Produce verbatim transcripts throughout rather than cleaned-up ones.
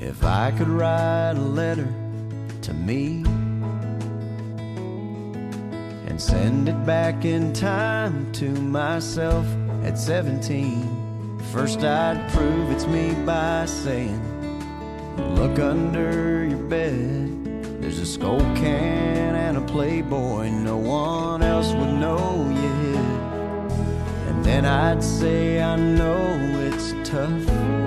If I could write a letter to me and send it back in time to myself at seventeen, first I'd prove it's me by saying, look under your bed, there's a Skull can and a Playboy no one else would know you hid. And then I'd say, I know it's tough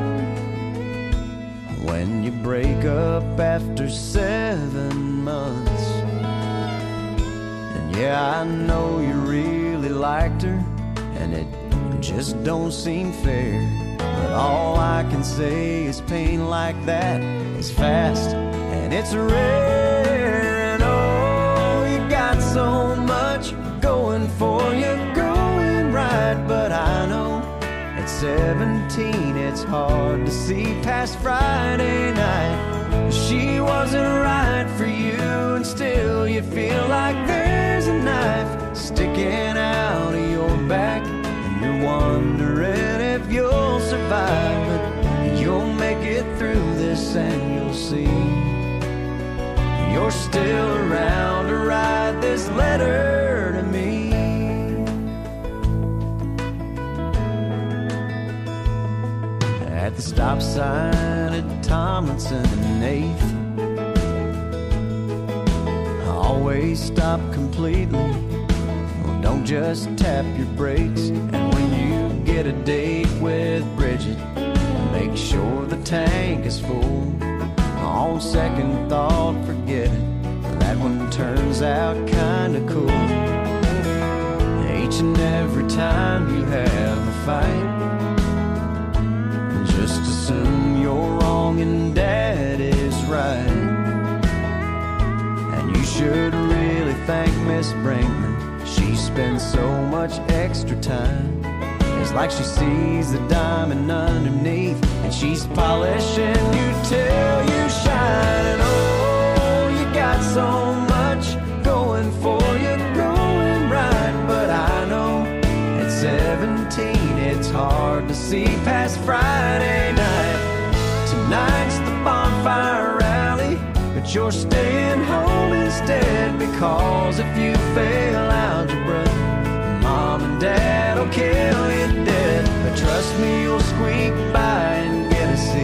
when you break up after seven months. And yeah, I know you really liked her, and it just don't seem fair. But all I can say is pain like that is fast and it's rare. And oh, you got so much going for you, going right. But I know at seventeen it's hard to see past Friday night. She wasn't right for you, and still you feel like there's a knife sticking out of your back, and you're wondering if you'll survive. But you'll make it through this and you'll see you're still around to write this letter to me. At the stop sign at Tomlinson and eighth, I always stop completely. Well, don't just tap your brakes. And when you get a date with Bridget, make sure the tank is full. On second thought, forget it, that one turns out kinda cool. Each and every time you have a fight, just assume you're wrong and Dad is right. And you should really thank Miss Brinkman. She spends so much extra time. It's like she sees the diamond underneath, and she's polishing you till you shine. And oh, you got so much going for you, going right. But I know at seventeen it's hard to see past Friday night. Tonight's the bonfire rally, but you're staying home instead, because if you fail algebra, Mom and Dad will kill you dead. But trust me, you'll squeak by and get a C,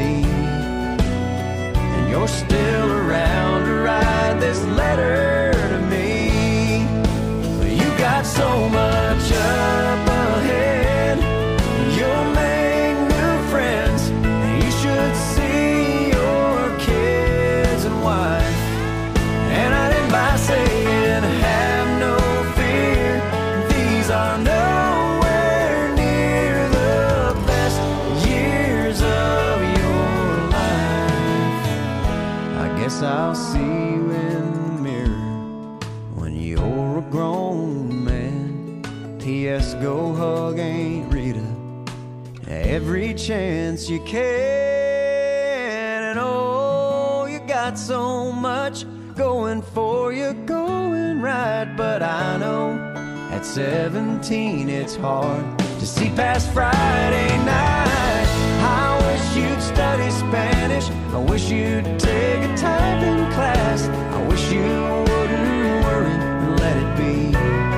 and you're still around to write this letter to me. You got so much up ahead, you'll make new friends, and you should see your kids and wife. And I didn't by saying have no fear, these are nowhere near the best years of your life. I guess I'll see you in the mirror when you're a grown man. P S go hug Aunt Rita every chance you can. And oh, you got so much going for you, going right. But I know at seventeen it's hard to see past Friday night. I wish you'd study Spanish, I wish you'd take a typing class, I wish you wouldn't worry and let it be.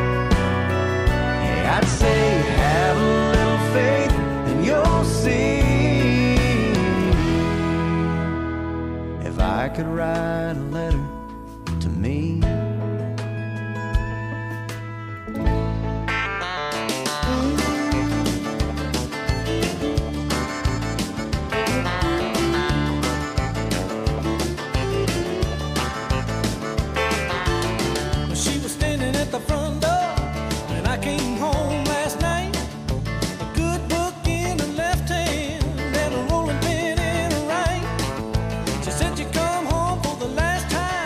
Hey, I'd say have a little faith and you'll see. If I could write a letter to me. She was standing at the front door when I came home last night. A good book in her left hand and a rolling pin in her right. She said you come home for the last time.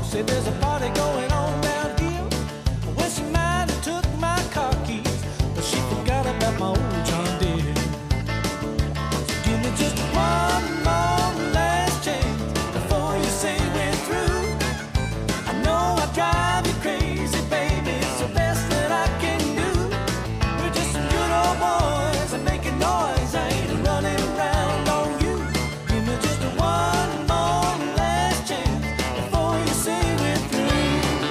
said there's a party going on down here. Well, she might have took my car keys, but she forgot about my old John Deere. So give me just one more last chance before you say we're through. I know I drive you crazy, baby, it's the best that I can do. We're just some good old boys and making noise, I ain't running around on you. Give me just one more last chance before you say we're through.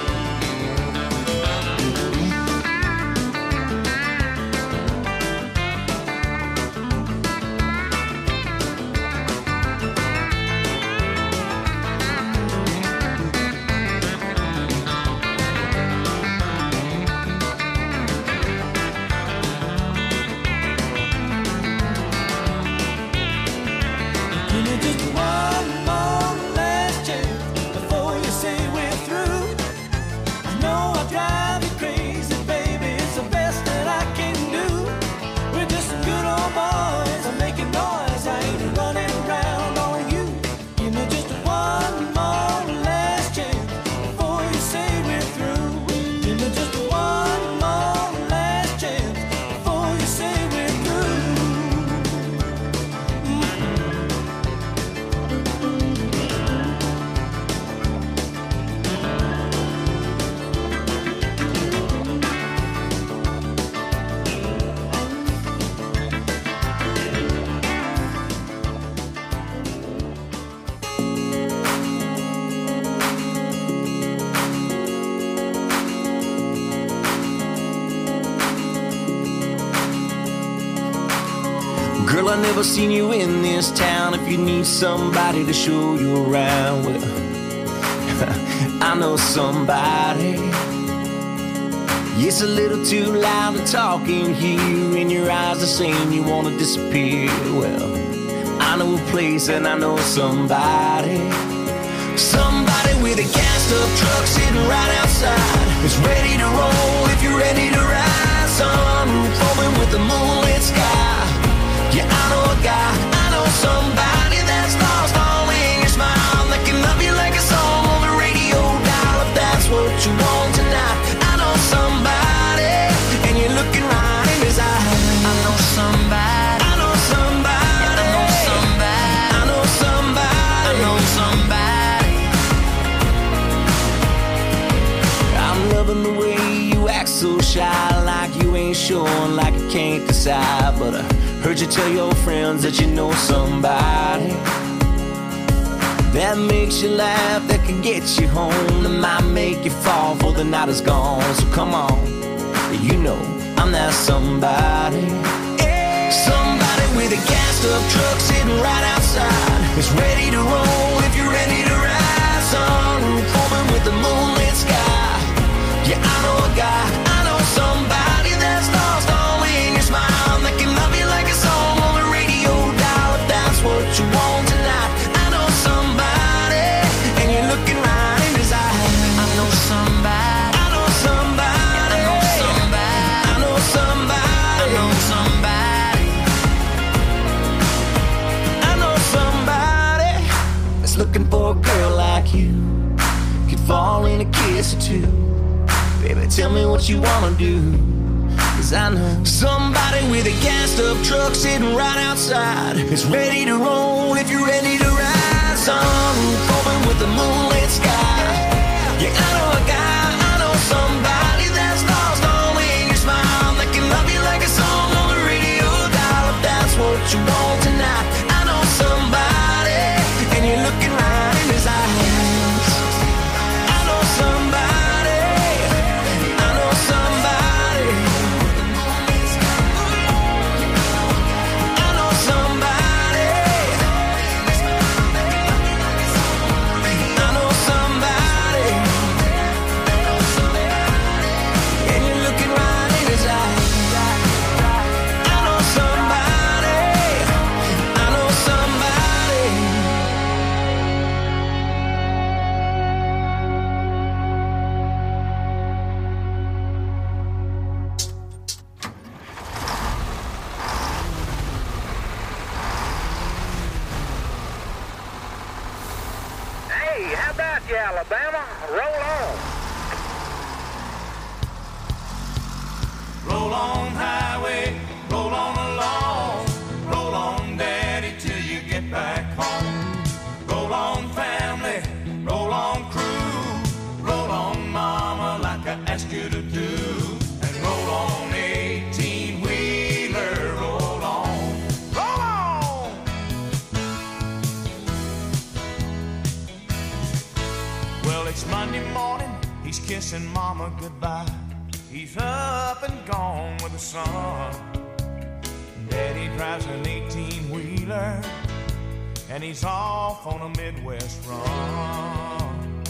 Give me just one more last chance before you say we're through. I know I drive you crazy, baby, it's the best that I can do. We're just some good old boys, I'm making noise, I ain't running around on you. Give me just one more last chance before you say we're through. Give me just one more last chance before you say we're through. Girl, I never seen you in this town. If you need somebody to show you around, well, I know somebody. It's a little too loud to talk in here, and your eyes are saying you wanna disappear. Well, I know a place and I know somebody. Somebody with a gassed up truck sitting right outside. It's ready to roll if you're ready to ride. Sunroof open with the moonlit sky. Yeah, I know a guy, I know somebody that's lost all in your smile, that can love you like a song on the radio dial. If that's what you want tonight, I know somebody, and you're looking right in his eyes. I know somebody, I know somebody, I know somebody, I know somebody, I know somebody. I'm loving the way you act so shy, like you ain't sure, like you can't decide, but I heard you tell your friends that you know somebody that makes you laugh, that can get you home, that might make you fall before the night is gone. So come on, you know I'm that somebody. Somebody with a gassed up truck sitting right outside. It's ready to roll if you're ready to ride. Sunroof open with the moonlit sky. Yeah, I know a guy, I know somebody that's lost all in your smile, that can love you like a song on the radio dial. If that's what you want tonight, I know somebody, and you're looking right in his eyes. I know somebody, I know somebody, I know somebody, I know somebody, I know somebody, I know somebody that's looking for a girl like you, could fall in a kiss or two. Baby, tell me what you wanna do, 'cause I know somebody with a gassed up truck sitting right outside. It's ready to roll if you're ready to ride. Sunroof open with the moonlit sky. Yeah, I know a guy, I know somebody that's lost all in your smile, that can love you like a song on the radio dial. If that's what you want tonight, I know somebody, and you're looking right in his eyes. I know somebody, I know somebody, I know somebody, I know Alabama. Roll on. Roll on, highway, roll on along. Roll on, Daddy, till you get back home. Roll on, family, roll on, crew. Roll on, Mama, like I asked you to do. And roll on, eighteen-wheeler, roll on. Roll on! Well, it's Monday morning, he's kissing Mama goodbye. He's up and gone with the sun. Daddy drives an eighteen-wheeler, and he's off on a Midwest run.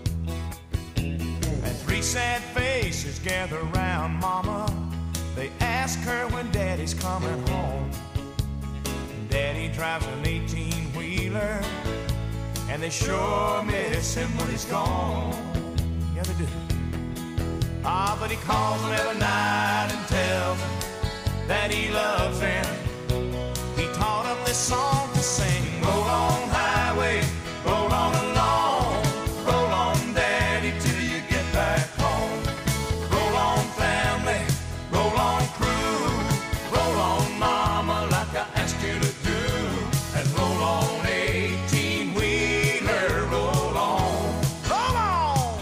And three sad faces gather around Mama. They ask her when Daddy's coming home. Daddy drives an eighteen-wheeler, and they sure miss him when he's gone. Yeah, they do. Ah, but he calls them every night and tells them that he loves them. He taught them this song to sing. Roll on, highway, roll on along. Roll on, Daddy, till you get back home. Roll on, family, roll on, crew. Roll on, Mama, like I asked you to do. And roll on, eighteen-wheeler, roll on. Roll on!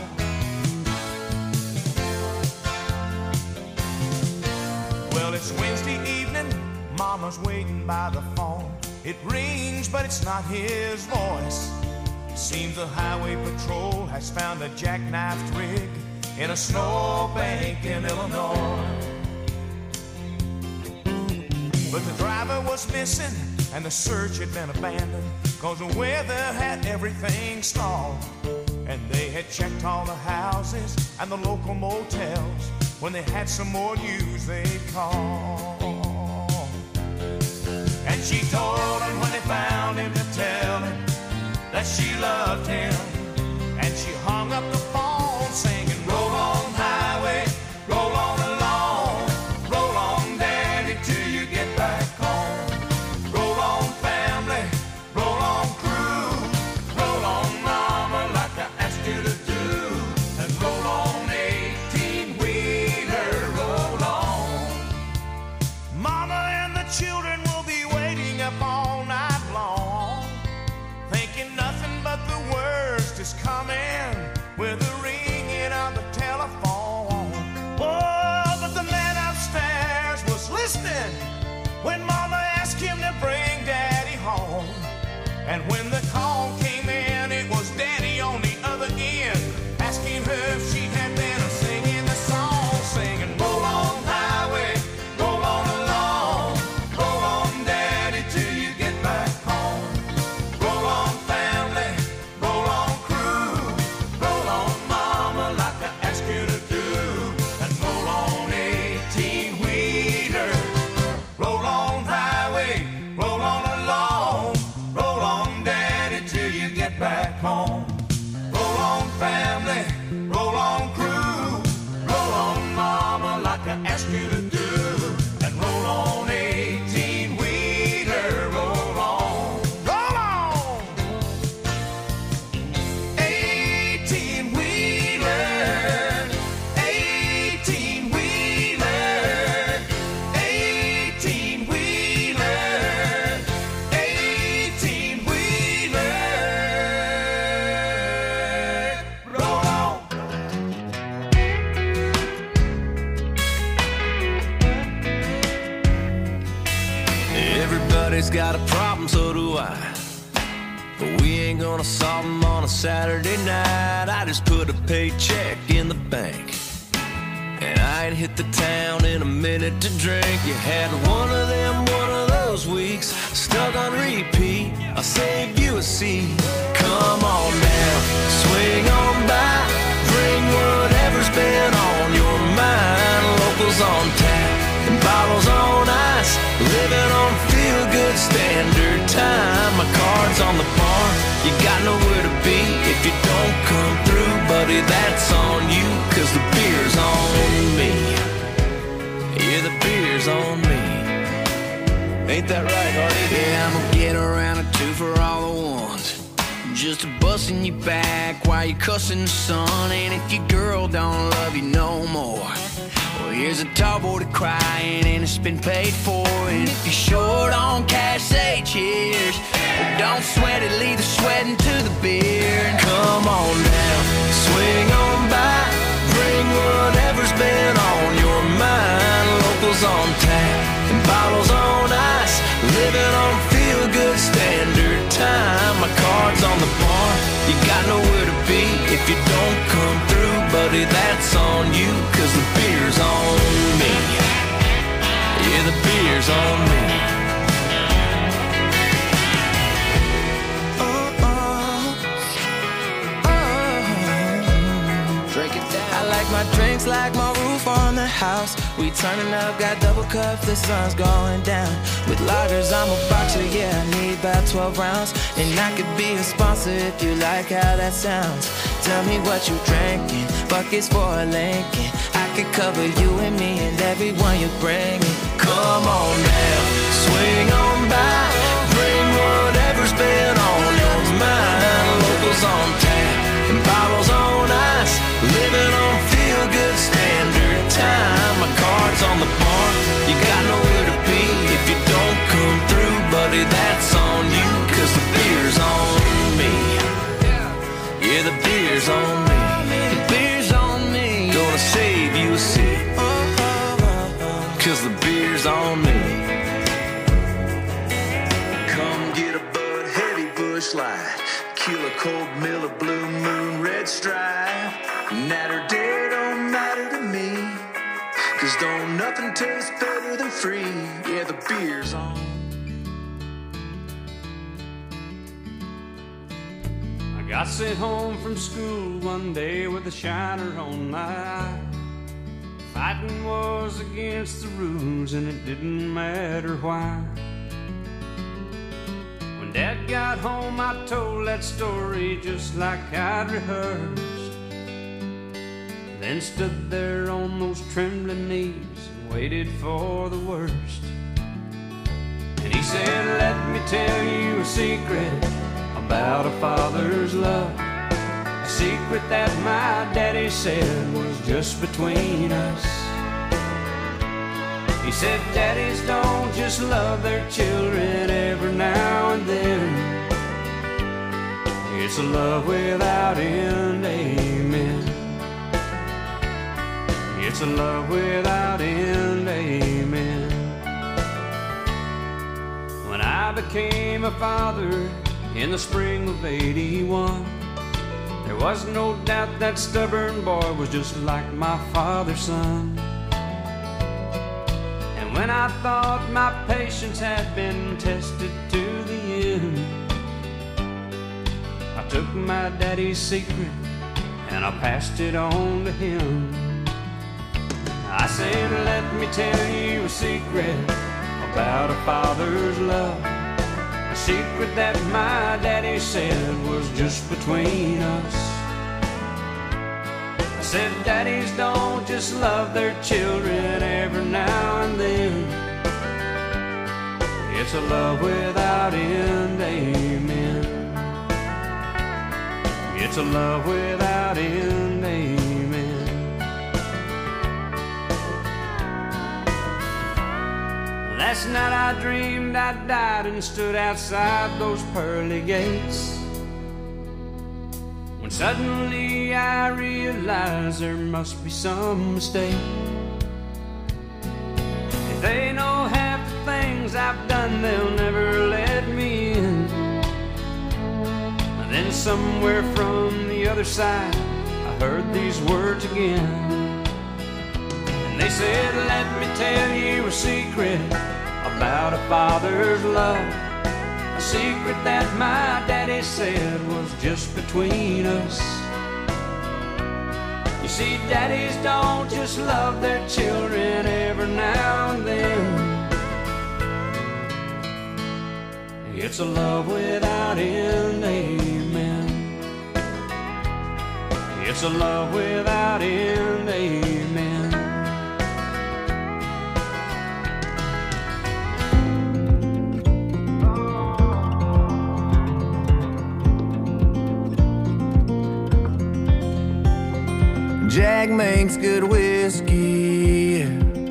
Well, it's Wednesday evening, Mama's waiting by the phone. It rings, but it's not his voice. Seems the highway patrol has found a jackknifed rig in a snowbank in Illinois. But the driver was missing, and the search had been abandoned, 'cause the weather had everything stalled. And they had checked all the houses and the local motels. When they had some more news, they'd call. And she told him when they found him to tell him that she loved him. And she hung up the phone singing, roll on, highway, roll on along. Roll on, Daddy, till you get back home. Roll on, family, roll on, crew. Roll on, Mama, like I asked you to do. And roll on, eighteen-wheeler, roll on. Mama and the children will be waiting up all night long, thinking nothing but the worst is coming with the ringing of the telephone. Oh, but the man upstairs was listening when Mama asked him to bring Daddy home. And when the call came in, it was Daddy on the other end, asking her if she had been singing the song, singing, roll on, highway, roll on along. Roll on, Daddy, till you get back home. Roll on, family, roll on, crew. Roll on, Mama, like I asked you to do. And roll on, eighteen-wheeler. Roll on, highway, roll on along. Roll on, Daddy, till you get back home. Roll on, family, roll on, crew. Roll on, Mama, like I asked you to do. And roll on, eighteen-wheeler, roll on. Roll on! eighteen-wheeler, eighteen-wheeler, eighteen-wheeler, eighteen-wheeler, roll on! Everybody's got a problem, so do I. But we ain't gonna solve them on a Saturday night. I just put a paycheck in the bank, and I ain't hit the town in a minute to drink. You had one of them, one of those weeks, stuck on repeat. I'll save you a seat. Come on now, swing on by, bring whatever's been on your mind. Locals on tap and bottles on ice, living on feel-good standard time. My card's on the bar, you got nowhere to be if you don't come through, buddy, that's on you, 'cause the beer's on me. Yeah, the beer's on me. Ain't that right, Hardy? Yeah, I'm gonna get around a two for all the ones. Just to busting you back while you're cussing the sun. And if your girl don't love you no more, well, here's a tall boy to crying and it's been paid for. And if you're short on cash, say cheers. But don't sweat it, leave the sweating to the beer. And come on down, swing on by, bring whatever's been on your mind. Locals on tap and bottles on ice, living on feel-good standard time. My card's on the bar, you got nowhere to be if you don't come through, buddy, that's on you, cause the beer's on me. Yeah, the beer's on me. Oh, oh, oh. Drink it down. I like my drinks like my roof on the house. We turning up, got double cups, the sun's going down. With lagers, I'm a boxer, yeah, I need about twelve rounds. And I could be a sponsor if you like how that sounds. Tell me what you drinking, buckets for a Lincoln. I could cover you and me and everyone you bring. Come on now, swing on by, bring whatever's been on your mind. Locals on tap and bottles on ice, living on feel-good standard time. My card's on the bar, you got nowhere to be if you don't come through, buddy, that's on you, cause the beer's on me. Yeah, the beer's on me. The beer's on me. Gonna save you a seat, cause the beer's on me. Come get a Bud Heavy Bush Light, Kilo Cold Miller Blue Moon Red Stripe. Natter day don't matter to me, cause don't nothing taste better than free. Yeah, the beer's on. I got sent home from school one day with a shiner on my eye. Fighting was against the rules and it didn't matter why. When Dad got home I told that story just like I'd rehearsed. Then stood there on those trembling knees and waited for the worst. And he said, let me tell you a secret about a father's love, a secret that my daddy said was just between us. He said, daddies don't just love their children every now and then. It's a love without end, amen. It's a love without end, amen. When I became a father in the spring of eighty-one, there was no doubt that stubborn boy was just like my father's son. And when I thought my patience had been tested to the end, I took my daddy's secret and I passed it on to him. I said, let me tell you a secret about a father's love, a secret that my daddy said was just between us. I said, daddies don't just love their children every now and then. It's a love without end, amen. It's a love without end, amen. Last night I dreamed I died and stood outside those pearly gates, when suddenly I realized there must be some mistake. If they know half the things I've done, they'll never let me in. And then somewhere from the other side I heard these words again. And they said, let me tell you a secret about a father's love, a secret that my daddy said was just between us. You see, daddies don't just love their children every now and then. It's a love without end, amen. It's a love without end, amen. Jack makes good whiskey.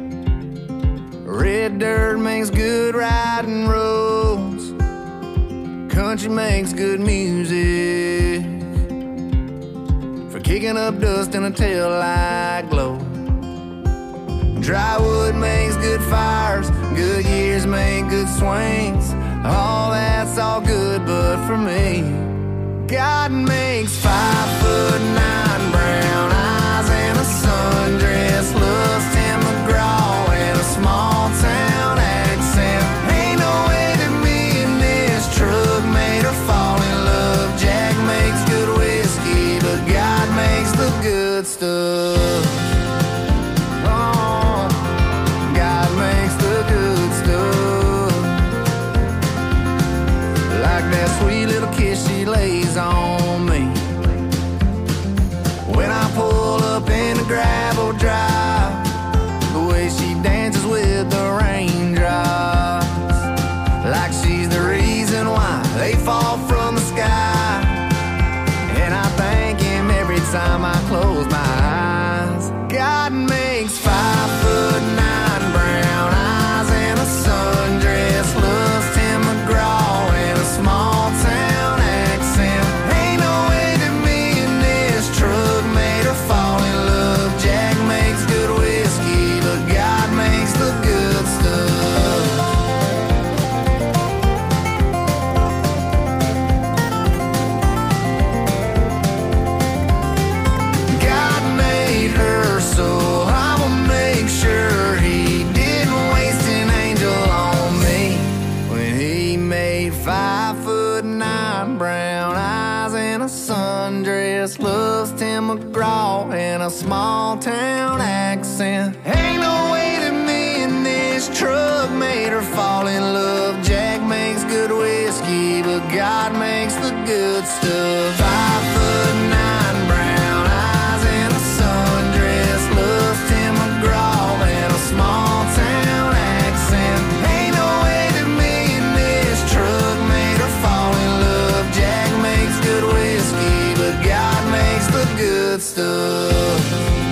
Red dirt makes good riding roads. Country makes good music for kicking up dust in a taillight glow. Dry wood makes good fires. Good years make good swings. All that's all good, but for me, God makes five foot nine brown eyes and a sundress, loves Tim McGraw and a small town accent. Ain't no way that me and this truck made her fall in love. Jack makes good whiskey, but God makes the good stuff. Oh, God makes the good stuff. Like that sweet little kiss she lays on me when I pull up in a gravel drive. The way she dances with the raindrops, like she's the reason why they fall from the sky. And I thank him every time I close my eyes. God makes five foot nine brown eyes and a sundress, loves Tim McGraw and a small town accent. Ain't no way that me and this truck made her fall in love. Jack makes good whiskey, but God makes the good stuff. God made her, so I'ma make sure he didn't waste an angel on me when he made five foot nine brown eyes and a sundress, loves Tim McGraw and a small town accent. Ain't no way that me and this truck made her fall in love. Jack makes good whiskey, but God makes the good stuff. Five foot nine brown eyes and a sundress, loves Tim McGraw and a small town accent. Ain't no way that me and this truck made her fall in love. Jack makes good whiskey, but God makes the good stuff.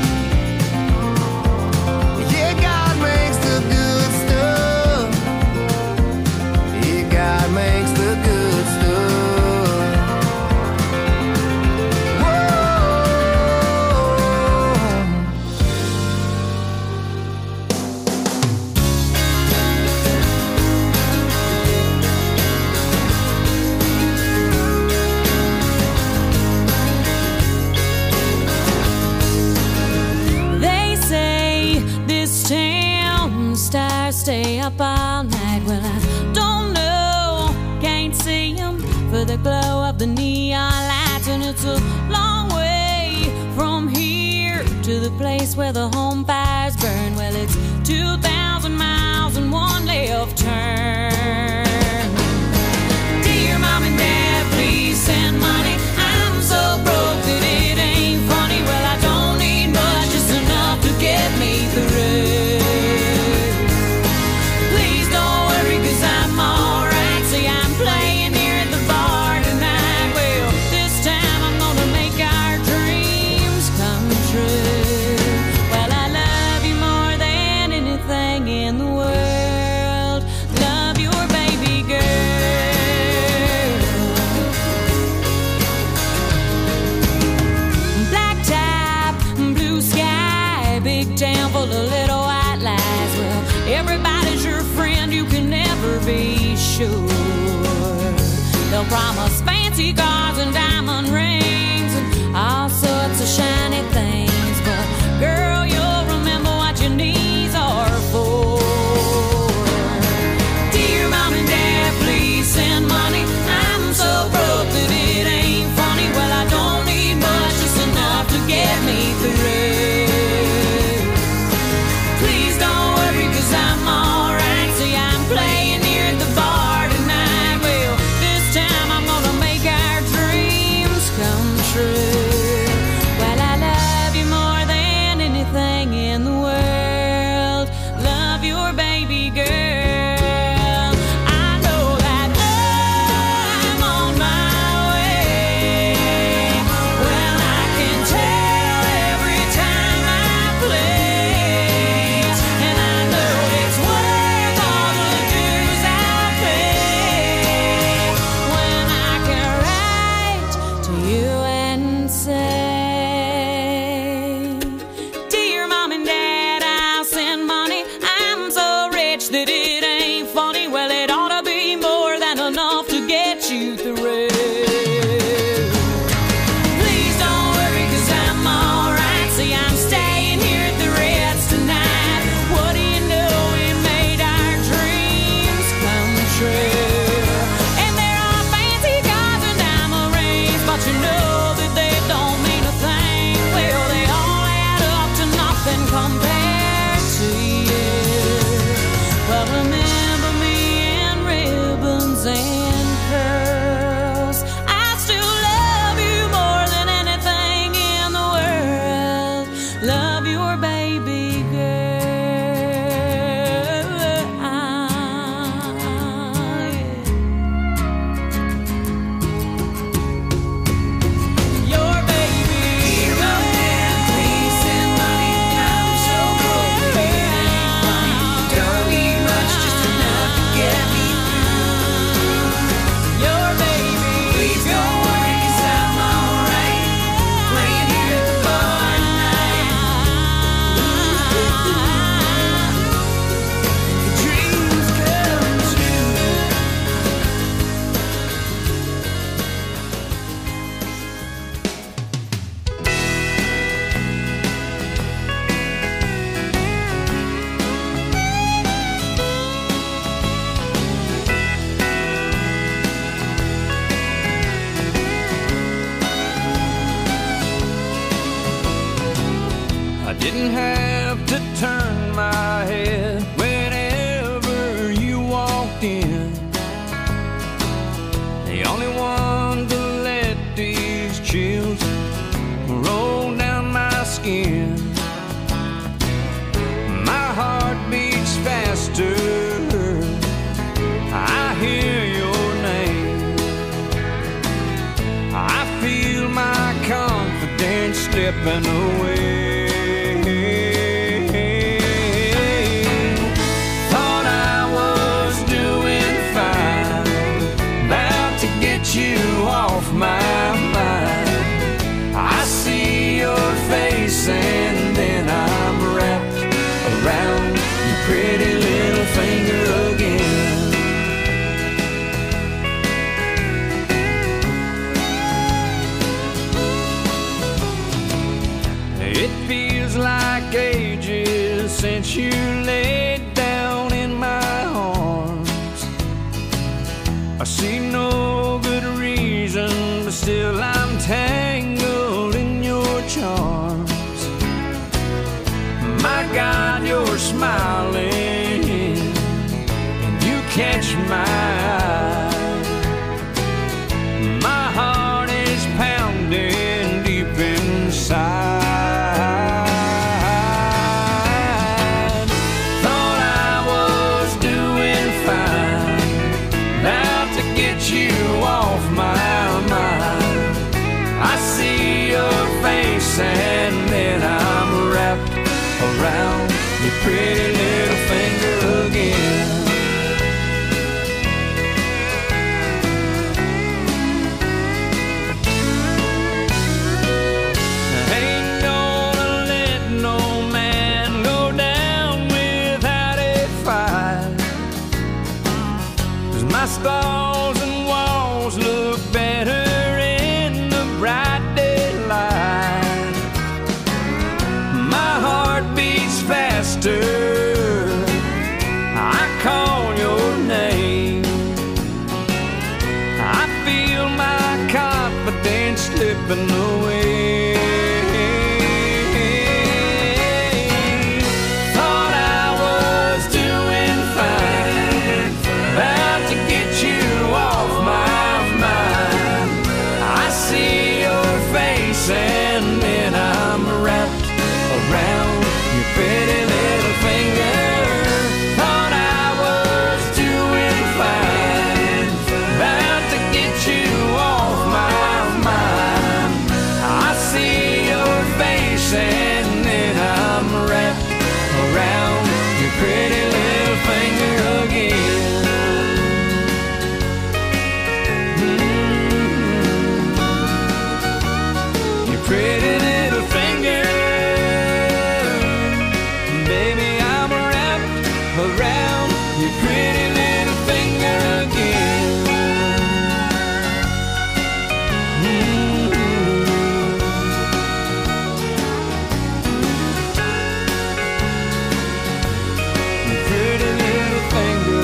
Yeah, God makes the good stuff. Yeah, God makes the good stuff. Whoa. They say this town, the stars stay up all night. Well, I don't know, can't see them for the glow of the neon lights. And it's a long way from here to the place where the home fires burn. Well, it's two thousand miles and one left turn. Dear Mom and Dad, please send money. I'm so broke that it ain't funny. Well, I don't need much, just enough to get me through. Please don't worry, cause I'm alright. See, I'm playing here at the bar tonight. Well, this time I'm gonna make our dreams come true. Well, I love you more than anything in the world. Love your baby girl. Black top, blue sky, big town full of little white lies. Well, everybody's your friend, you can never be sure. They'll promise fancy cars and diamond rings and all sorts of shiny things, but girl, you'll remember what your knees are for. Dear Mom and Dad, please send money. I'm so broke that it ain't funny. Well, I don't need much, just enough to get me through. Please don't worry, cause I'm alright. See, I'm playing here at the bar tonight. Well, this time I'm gonna make our dreams come true. Well, I love Didn't have to turn my head whenever you walked in. The only one to let these chills roll down my skin. My heart beats faster, I hear your name. I feel my confidence slipping away. Thought I was doing fine, about to get you off my mind. I see your face and then I'm wrapped around your pretty little finger again. It feels like ages since you laid down in my arms. I see no good reason, but still I'm tangled in your charms. My God, you're smiling, and you catch my eye. My heart is pounding deep inside. Thought I was doing fine, about to get you off my mind. I see your face and then I'm wrapped around your pretty little finger again. I ain't gonna let no man go down without a fight, 'cause my stalls and walls look better in the bright daylight. My heart beats faster, I call your name. I feel my confidence slipping away. Thought I was doing fine, about to get you off my mind. I see your face and then I'm wrapped around your pretty little finger. Thought I was doing fine, about to get you off my mind. I see your face and then I'm wrapped around your pretty little finger again. Mm-hmm. Your pretty little finger. Baby, I'm wrapped around your pretty little finger again. Mm-hmm. Your pretty little finger.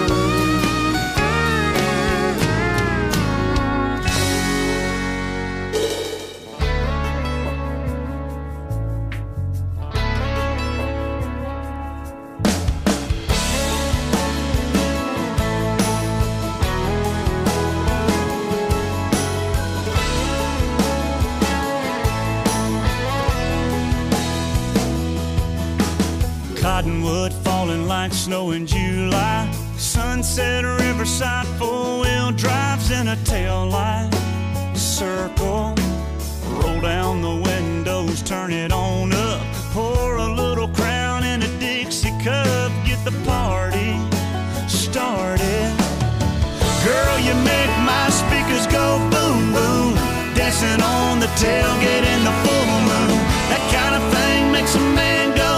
Cottonwood falling like snow in July. Sunset Riverside, four-wheel drives in a tail light. Circle, roll down the windows, turn it on up. Pour a little Crown in a Dixie cup, get the party started. Girl, you make my speakers go boom, boom. Dancing on the tailgate in the full moon. That kind of thing makes a man go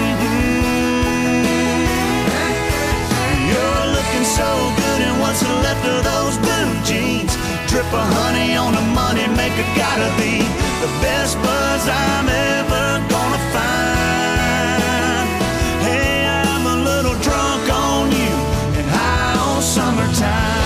so good, and what's left of those blue jeans? Drip of honey on a money maker, gotta be the best buzz I'm ever gonna find. Hey, I'm a little drunk on you and high on summertime.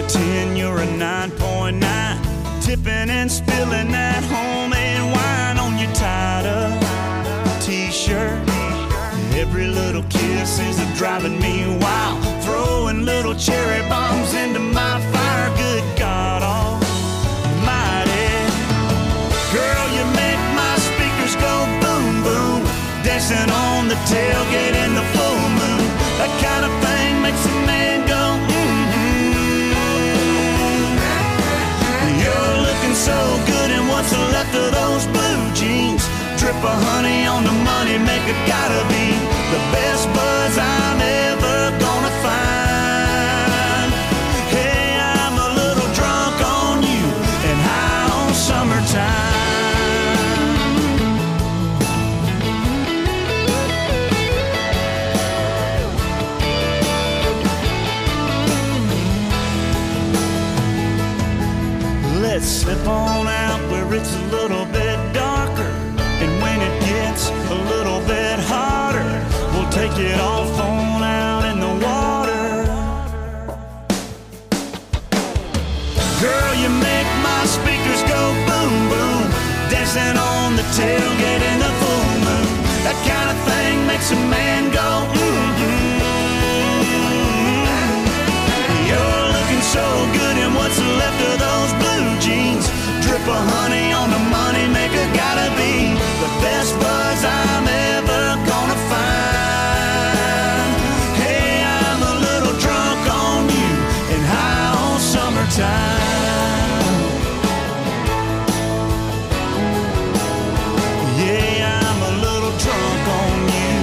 a ten, you're a nine point nine. Tipping and spilling that homemade wine on your tied-up t-shirt. Every little kiss is a driving me wild. Throwing little cherry bombs into my fire. Good God almighty. Girl, you make my speakers go boom, boom. Dancing on the tailgate in the full moon. That kind of thing makes a man go mm-hmm. You're looking so good in what's left of those blue jeans. Drip of honey on the money maker, gotta be the best buzz I'm ever gonna find. Hey, I'm a little drunk on you and high on summertime. Let's slip on out where it's a little bit darker. And when it gets a little bit hotter, we'll take it off on out in the water. Girl, you make my speakers go boom, boom. Dancing on the tailgate in the full moon. That kind of thing makes a man go mm-hmm. You're looking so good in what's left of those blue jeans. Drip of honey on the money maker, gotta be the best buzz I'm ever gonna find. Hey, I'm a little drunk on you and high on summertime. Yeah, I'm a little drunk on you.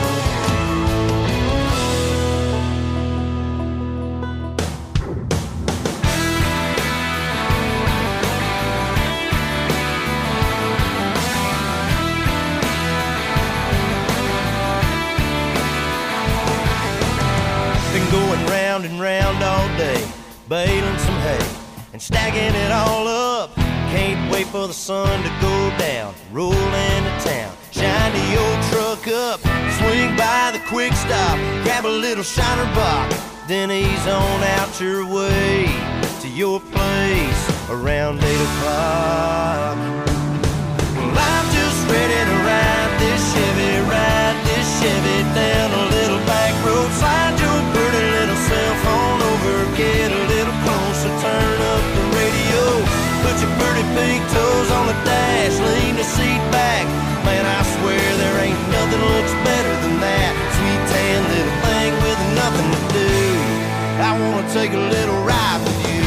Going round and round all day, baling some hay and stacking it all up. Can't wait for the sun to go down, roll into town, shine the old truck up, swing by the quick stop, grab a little shiner box, then ease on out your way to your place around eight o'clock. Well, I'm just ready to ride this Chevy, ride this Chevy down a little back road. Slide your pretty little cell phone over, get a little closer, turn up the radio, put your pretty pink toes on the dash, lean the seat back. Man, I swear there ain't nothing looks better than that sweet tan little thing with nothing to do. I wanna take a little ride with you.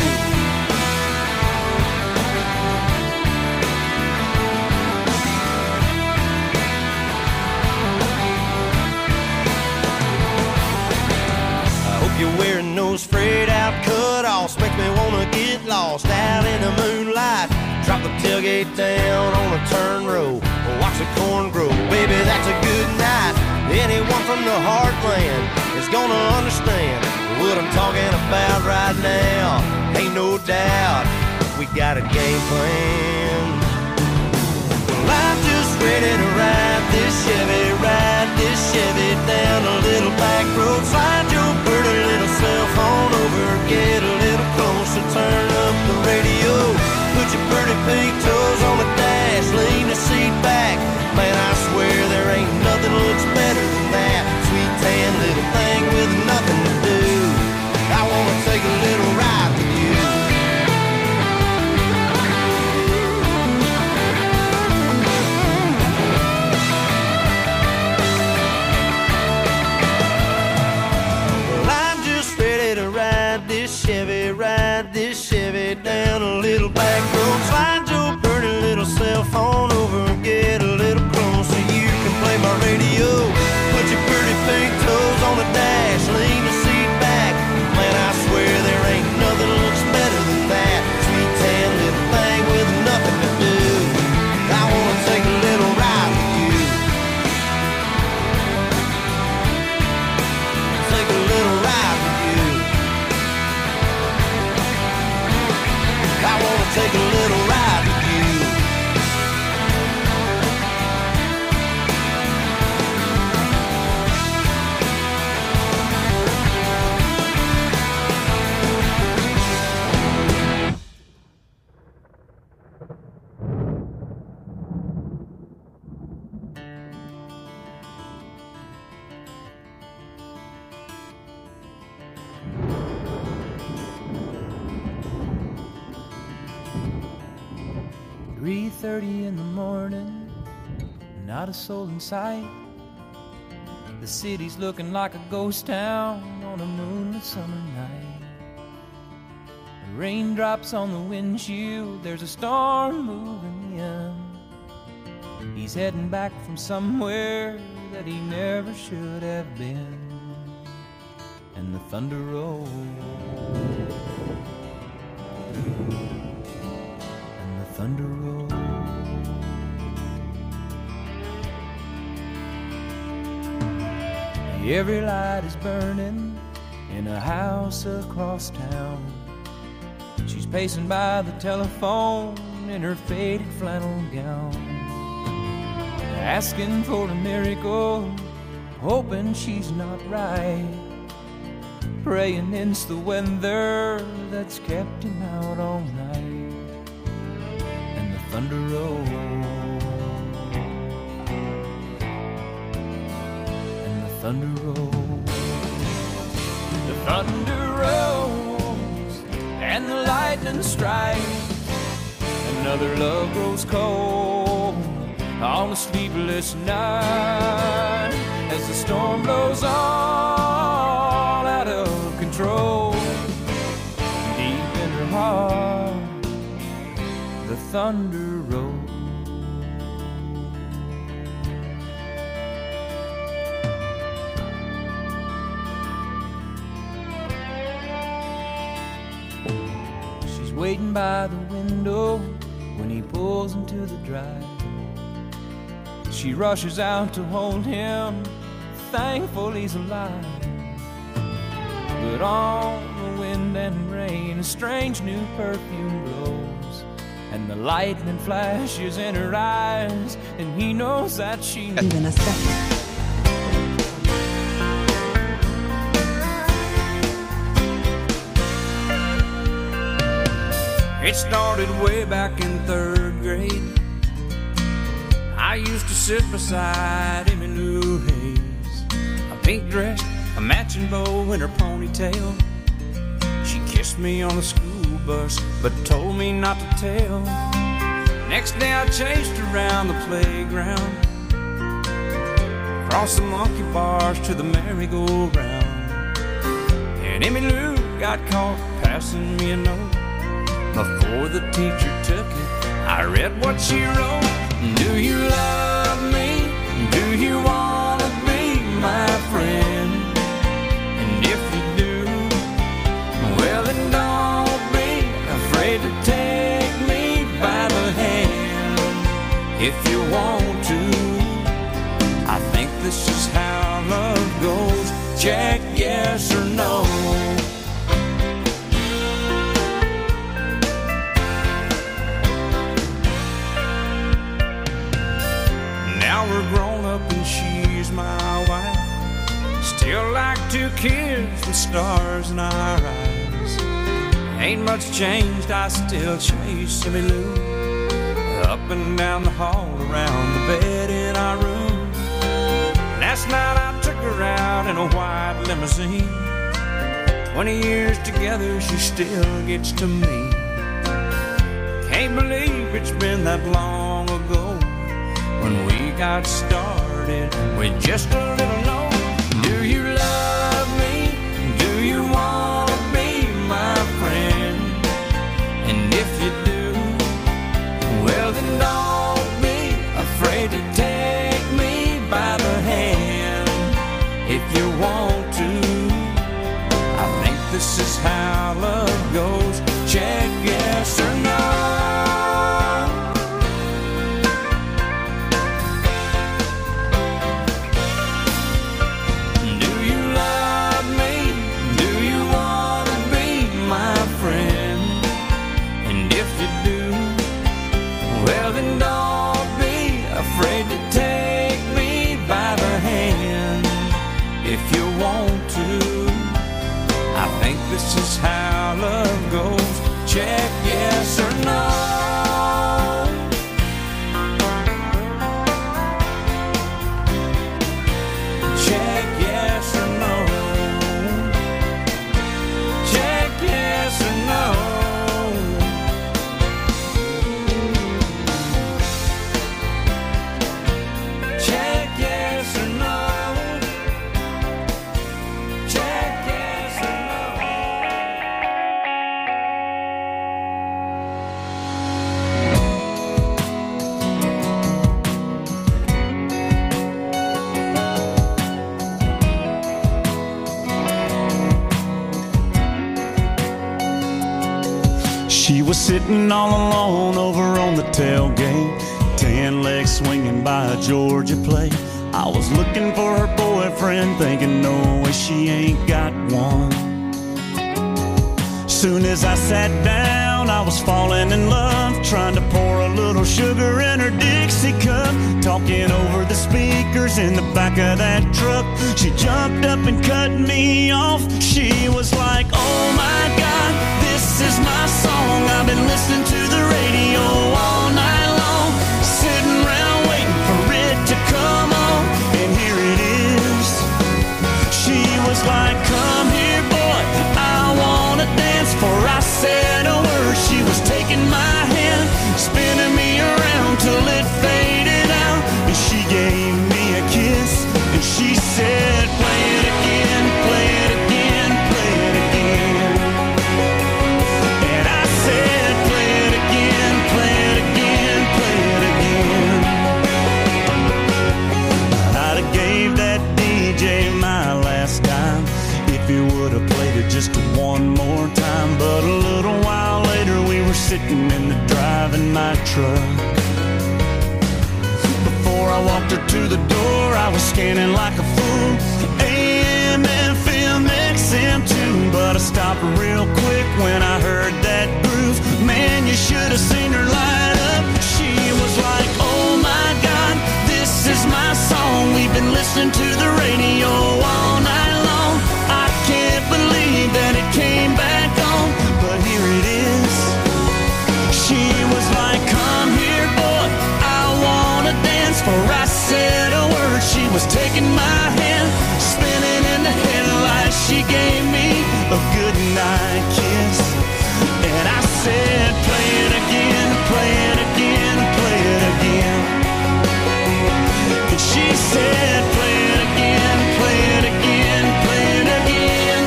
You're wearing those frayed out cut-offs, make me wanna get lost out in the moonlight. Drop the tailgate down on a turn row, watch the corn grow. Baby, that's a good night. Anyone from the heartland is gonna understand what I'm talking about right now. Ain't no doubt we got a game plan. Well, I'm just ready to ride this Chevy, ride this Chevy down a little back road. Slide your pretty little cell phone over, get a little closer, turn up the radio, put your pretty pink toes on the dash, lean the seat back. Man, I swear there ain't nothing looks better than that sweet tan little thing with nothing to do. I wanna take a little ride with you. Chevy, ride this Chevy down a little back road. Slide your pretty little cell phone over and get a little closer. You can play my radio, put your pretty pink toes on the dash, lean the seat back. Man, I swear there ain't nothing looks better than that sweet tan little thing with nothing to do. I wanna take a little ride with you. Take a little ride with you. I wanna take a little ride with you. three thirty in the morning, not a soul in sight. The city's looking like a ghost town on a moonlit summer night. Raindrops on the windshield, there's a storm moving in. He's heading back from somewhere that he never should have been. And the thunder rolls, and the thunder rolls. Every light is burning in a house across town. She's pacing by the telephone in her faded flannel gown, asking for a miracle, hoping she's not right, praying it's the weather that's kept him out all night. And the thunder rolls, and the thunder rolls, the thunder rolls, and the lightning strikes. Another love grows cold on a sleepless night as the storm blows all out of control. Deep in her heart, the thunder rolls. She's waiting by the window when he pulls into the drive. She rushes out to hold him, thankful he's alive. But on the wind and rain, a strange new perfume blows, and the lightning flashes in her eyes, and he knows that she knows. It started way back in third grade. I used to sit beside Emmy Lou Hayes, a pink dress, a matching bow in her ponytail. She kissed me on the school bus, but told me not to tell. Next day I chased her around the playground, across the monkey bars to the merry-go-round. And Emmy Lou got caught passing me a note. Before the teacher took it, I read what she wrote. Do you love me? Do you wanna be my friend? And if you do, well then don't be afraid to take me by the hand. If you want to, I think this is how love goes. Check yes or no. Now we're grown up and she's my wife. Still like two kids with stars in our eyes. Ain't much changed, I still chase Emmy Lou up and down the hall, around the bed in our room. Last night I took her out in a white limousine. Twenty years together, she still gets to me. Can't believe it's been that long ago when we got started with just a little note. Do you love me? Do you want to be my friend? And if you do, well then don't be afraid to take me by the hand. If you want to, I think this is how love goes. Check yes or no. This is how love goes. Check yes or no. Check yes or no. Check yes or no. She was sitting all alone over on the tailgate, tan legs swinging by a Georgia plate. I was looking for her boyfriend, thinking no way she ain't got one. Soon as I sat down, I was falling in love, trying to pour a little sugar in her Dixie cup, talking over the speakers in the back of that truck. She jumped up and cut me off. She was like, oh my God, this is my song. I've been listening to the radio all night long, sitting around waiting for it to come on, and here it is. She was like, come here boy, I wanna dance. For I said a word, she was taking my hand, spinning me around till it faded out, and she gave me a kiss, and she said, play it again, play it again, play it again. And I said, play it again, play it again, play it again. I'd have gave that D J my last dime if he would have played it just one more time. But a little while later we were sitting in the driving my truck. Before I walked her to the door, I was scanning like a fool, A M, F M, X M too. But I stopped real quick when I heard that groove. Man, you should have seen her light up. She was like, oh my God, this is my song. We've been listening to the radio all night long. I can't believe that it came back on, but here it is. She was like, come here boy, I wanna dance. For I said a word, she was taking my hand, spinning in the headlights. She gave me a good night kiss, and I said, play it again, play it again, play it again. And she said, play it again, play it again, play it again.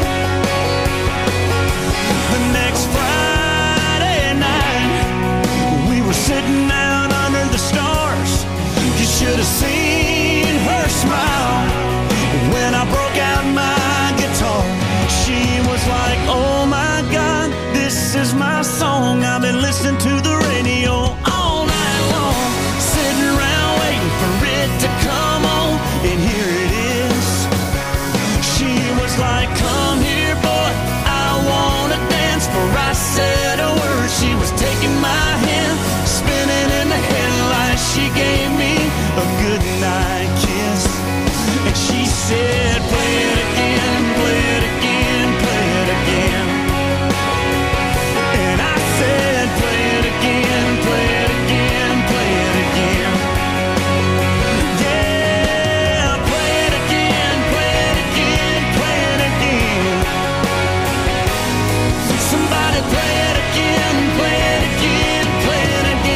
The next Friday night, we were sitting out under the stars. You should have seen her smile when I broke out my guitar. She was like, oh my God, this is my song. I've been listening to the radio all night long, sitting around waiting for it to come on, and here it is. She was like, come here boy, I wanna dance. For I said a word, she was taking my hand, spinning in the headlights. She gave me a good night kiss, and she said, play it again, play it again, play it again. And I said, play it again, play it again, play it again. Yeah, play it again, play it again, play it again. Somebody play it again, play it again, play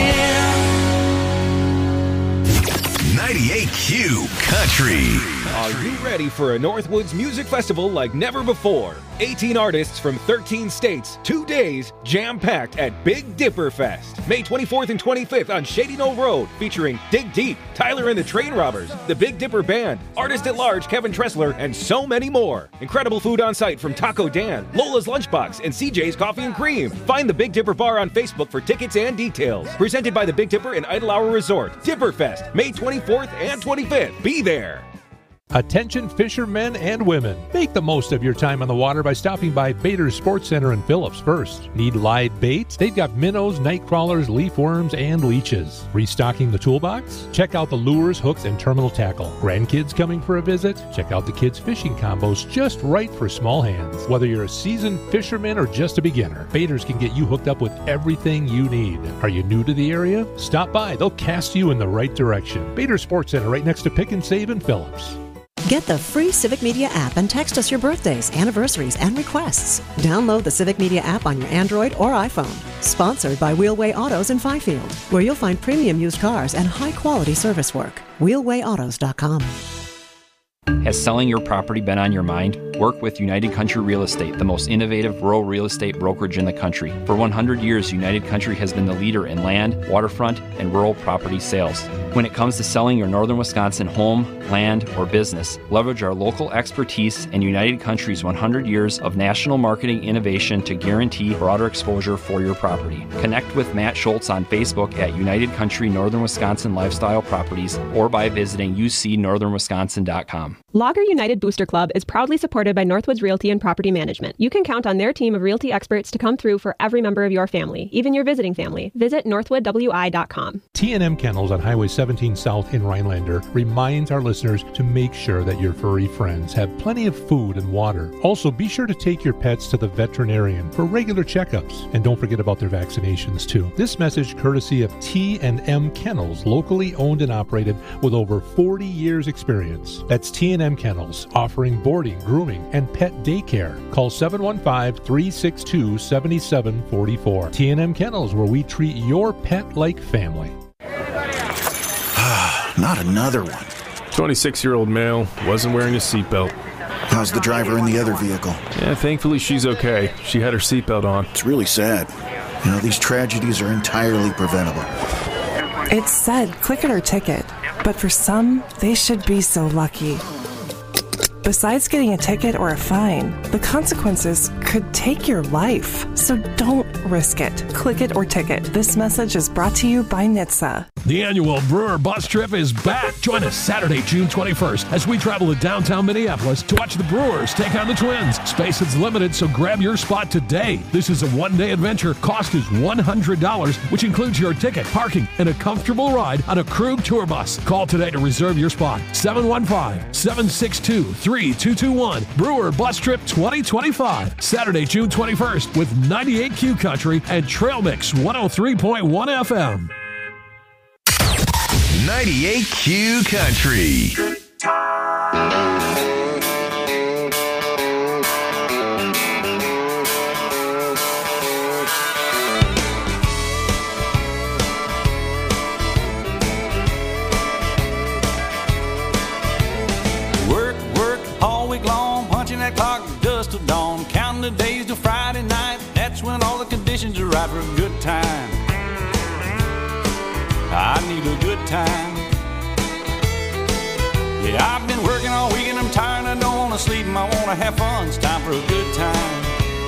it again. ninety-eight Q Country. Are you ready for a Northwoods Music Festival like never before? eighteen artists from thirteen states, two days, jam-packed at Big Dipper Fest. May twenty-fourth and twenty-fifth on Shady Knoll Road, featuring Dig Deep, Tyler and the Train Robbers, the Big Dipper Band, Artist at Large Kevin Tressler, and so many more. Incredible food on site from Taco Dan, Lola's Lunchbox, and C J's Coffee and Cream. Find the Big Dipper Bar on Facebook for tickets and details. Presented by the Big Dipper and Idle Hour Resort. Dipper Fest, May twenty-fourth and twenty-fifth. Be there. Attention fishermen and women. Make the most of your time on the water by stopping by Bader's Sports Center in Phillips first. Need live bait? They've got minnows, night crawlers, leaf worms, and leeches. Restocking the toolbox? Check out the lures, hooks, and terminal tackle. Grandkids coming for a visit? Check out the kids' fishing combos just right for small hands. Whether you're a seasoned fisherman or just a beginner, Bader's can get you hooked up with everything you need. Are you new to the area? Stop by. They'll cast you in the right direction. Bader's Sports Center right next to Pick and Save in Phillips. Get the free Civic Media app and text us your birthdays, anniversaries, and requests. Download the Civic Media app on your Android or iPhone. Sponsored by Wheelway Autos in Fifield, where you'll find premium used cars and high-quality service work. wheelway autos dot com. Has selling your property been on your mind? Work with United Country Real Estate, the most innovative rural real estate brokerage in the country. For one hundred years, United Country has been the leader in land, waterfront, and rural property sales. When it comes to selling your northern Wisconsin home, land, or business, leverage our local expertise and United Country's one hundred years of national marketing innovation to guarantee broader exposure for your property. Connect with Matt Schultz on Facebook at United Country Northern Wisconsin Lifestyle Properties or by visiting u c northern wisconsin dot com. Logger United Booster Club is proudly supported by Northwoods Realty and Property Management. You can count on their team of realty experts to come through for every member of your family, even your visiting family. Visit northwood w i dot com. T and M Kennels on Highway seventeen South in Rhinelander reminds our listeners to make sure that your furry friends have plenty of food and water. Also, be sure to take your pets to the veterinarian for regular checkups. And don't forget about their vaccinations, too. This message courtesy of T and M Kennels, locally owned and operated with over forty years experience. That's T and M Kennels, offering boarding, grooming, and pet daycare. Call seven one five, three six two, seven seven four four. T and M Kennels, where we treat your pet like family. Not another one. twenty-six-year-old male, wasn't wearing a seatbelt. How's the driver in the other vehicle? Yeah, thankfully she's okay. She had her seatbelt on. It's really sad. You know, these tragedies are entirely preventable. It said click it or ticket, but for some, they should be so lucky. Besides getting a ticket or a fine, the consequences could take your life. So don't risk it. Click it or ticket. This message is brought to you by N H T S A. The annual Brewer Bus Trip is back. Join us Saturday, June twenty-first, as we travel to downtown Minneapolis to watch the Brewers take on the Twins. Space is limited, so grab your spot today. This is a one-day adventure. Cost is one hundred dollars, which includes your ticket, parking, and a comfortable ride on a Krug tour bus. Call today to reserve your spot. seven one five, seven six two, three two two one. Brewer Bus Trip twenty twenty-five. Saturday, June twenty-first, with ninety-eight Q Country and Trail Mix one oh three point one F M. ninety-eight Q Country. Work, work all week long, punching that clock just till dawn, counting the days till Friday night. That's when all the conditions are right for a good time. I need a good time. Yeah, I've been working all week and I'm tired. I don't want to sleep and I want to have fun. It's time for a good time.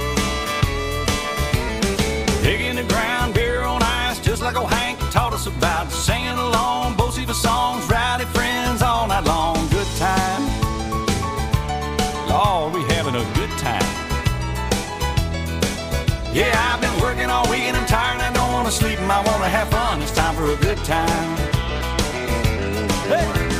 Digging the ground, beer on ice, just like old Hank taught us about. Singing along, both the songs, rowdy friends all night long. Good time. Lord, we having a good time. Yeah, I've been working all week and I'm tired. I don't want to sleep and I want to have fun. It's time for a good time. Hey!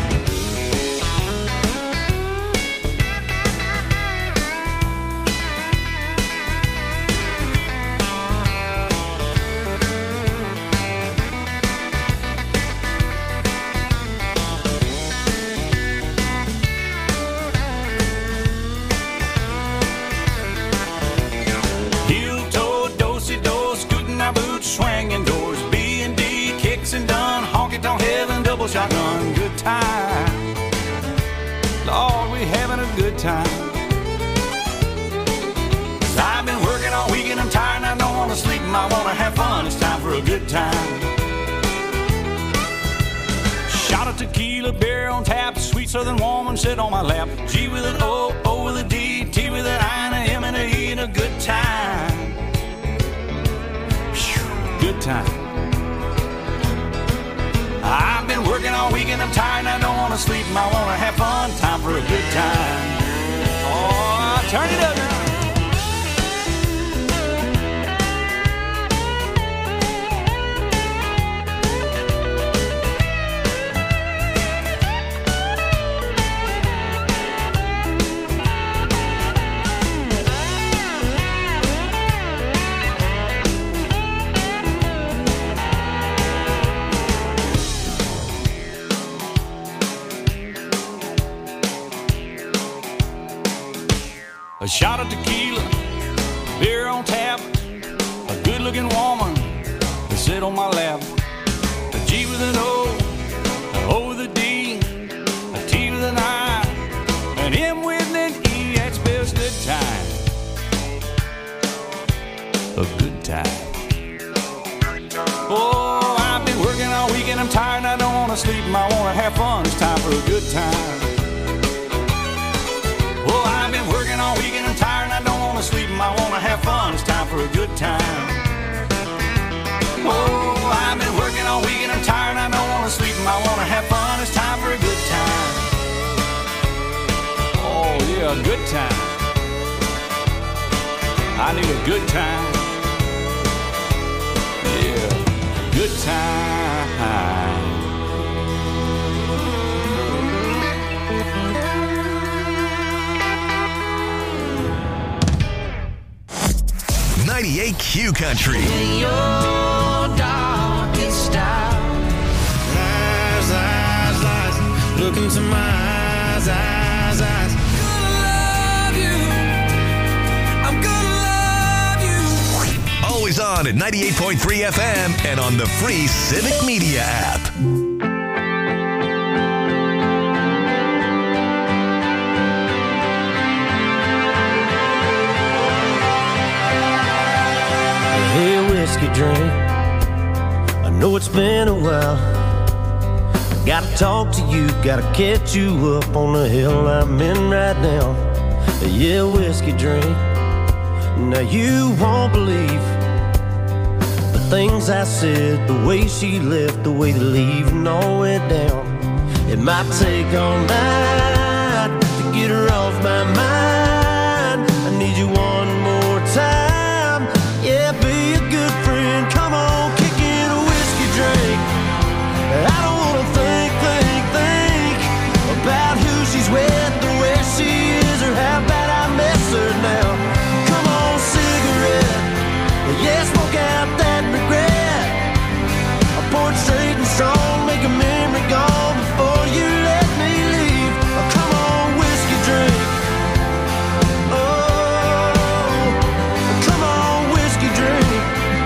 Swinging doors, B and D, kicks and done, honky-tonk heaven, double shotgun, good time. Lord, we having a good time. Cause I've been working all week and I'm tired and I don't want to sleep and I want to have fun. It's time for a good time. Shot of tequila, beer on tap, sweet southern woman sit on my lap. G with an O, O with a D, T with an I and a M and a E and a good time. Good time. I've been working all week and I'm tired and I don't want to sleep and I want to have fun. Time for a good time. Oh, turn it up now. A shot of tequila, beer on tap, a good-looking woman to sit on my lap. A G with an O, an O with a D, a T with an I, an M with an E, a good time. Oh, I've been working all weekend, I'm tired, I don't want to sleep, I want to have fun, it's time for a good time. Oh, I've been working all weekend, I'm tired, I don't want to sleep, I want to have fun, it's time for a good time. Oh, I've been working all weekend, I'm tired, I don't want to sleep, I want to have fun, it's time for a good time. Oh, yeah, a good time. I need a good time. Yeah, good time. ninety-eight Q Country. In your darkest hour. Lies, lies, lies. Look into my eyes, eyes, eyes. Always on at ninety-eight point three F M and on the free Civic Media app. Hey, whiskey drink, I know it's been a while. Gotta talk to you, gotta catch you up on the hill I'm in right now. Yeah, whiskey drink, now you won't believe the things I said, the way she left, the way the leaving all went down. It might take all night to get her off my mind. I need you one more time. Yeah, be a good friend. Come on, kick in a whiskey drink. I don't wanna think, think, think about who she's with or where she is or how bad I miss her now. Come on, cigarette. Yeah, smoke out that regret. I pour it straight and strong, make a memory gone before you let me leave. Oh, come on, whiskey drink. Oh, come on, whiskey drink.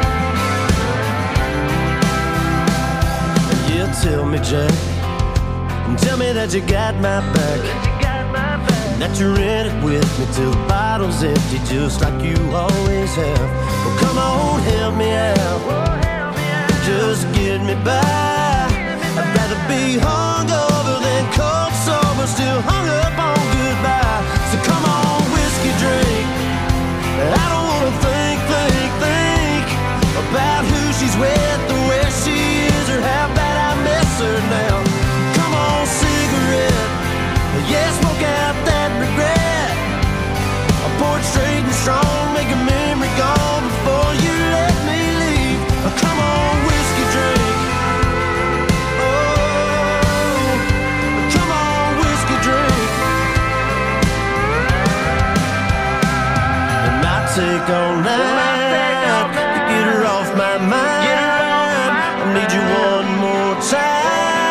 Yeah, tell me, Jack, and tell me that you got my back, and that you're in it with me till the bottle's empty, just like you always have. Well, come on, help me out, just get me by. I'd rather be hungover than cold sober, still hung up on goodbye. So come on, whiskey drink. I don't wanna think, think, think about who she's with or where she is or how bad I miss her now. Come on, cigarette. Yeah, smoke out that regret. I pour it straight and strong, make a memory gone before you let me leave. Oh, come on, whiskey drink. Oh, come on, whiskey drink. It might take all night to get her off my mind. I need you one more time.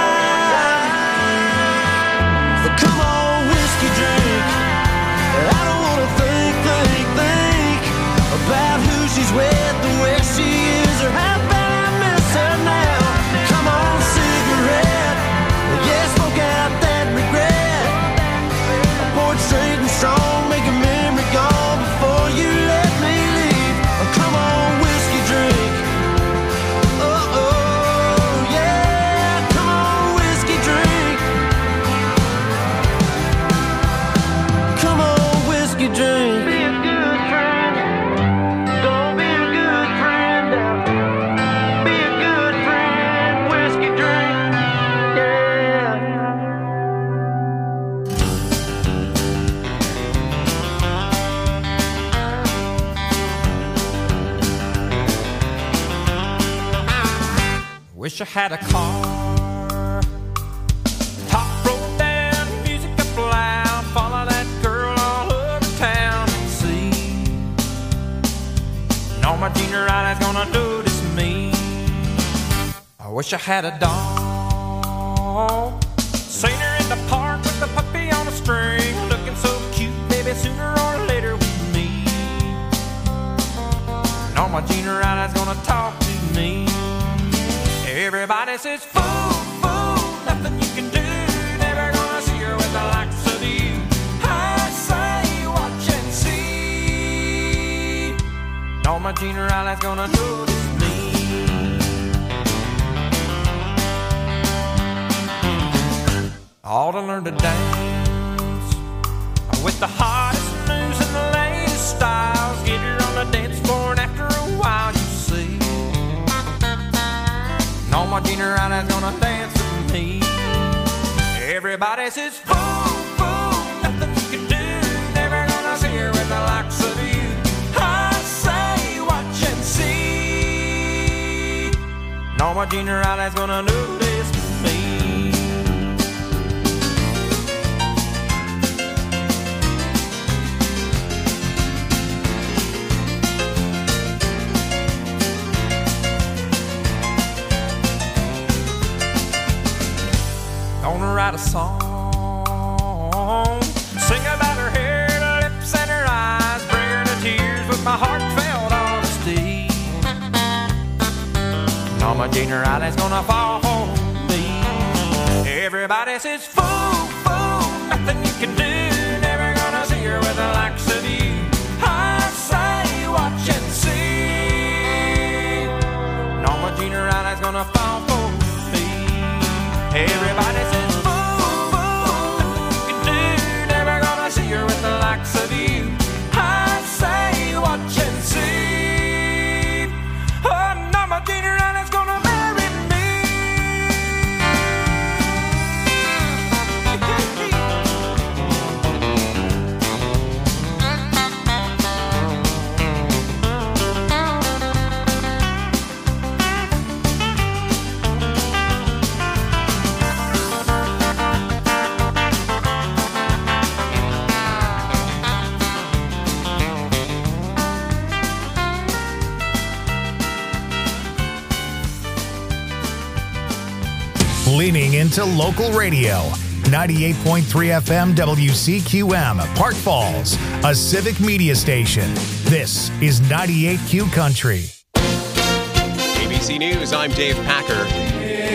But come on, whiskey drink. I don't wanna think, think, think about who she's with or where she is or how bad I miss her now. Come on, cigarette. Yeah, smoke out that regret. I pour it straight and strong, make a memory gone before you let me leave. Oh, come on, whiskey drink. Oh, oh, yeah. Come on, whiskey drink. Come on, whiskey drink. Be a good friend. Don't be a good friend now. Be a good friend. Whiskey drink. Yeah. Wish I had a car. Top rolled down, music up loud. Follow that girl all over town and see. Norma Jean Riley's gonna notice me. I wish I had a dog. Seen her in the park with the puppy on a string, looking so cute, baby. Sooner or later we meet. Norma Jean Riley's gonna talk to me. Everybody says, fool, fool, nothing you can do. Never gonna see her with the likes of you. I say, watch and see. my junior high's gonna notice me. All to learn to dance with the hottest moves and the latest styles. Get her on the dance floor and after a while you see. And all my junior high's gonna dance with me. Everybody says, fool, fool, nothing you can do. Never gonna see her with the likes of you. I say, watch and see. And all my junior high's gonna notice me. Gonna write a song, sing about her hair, her lips, and her eyes, bring her to tears with my heartfelt honesty. And all my junior high's gonna fall for me. Everybody says, fool, fool, nothing you can do. Never gonna see her with the likes of you. I say, watch and see. And all my junior high's gonna fall for me. Everybody says, with the likes of you, I say, watch and see. Oh, now my junior high's gonna marry me. Leaning into local radio. ninety-eight point three F M W C Q M, Park Falls, a civic media station. This is ninety-eight Q Country. A B C News, I'm Dave Packer.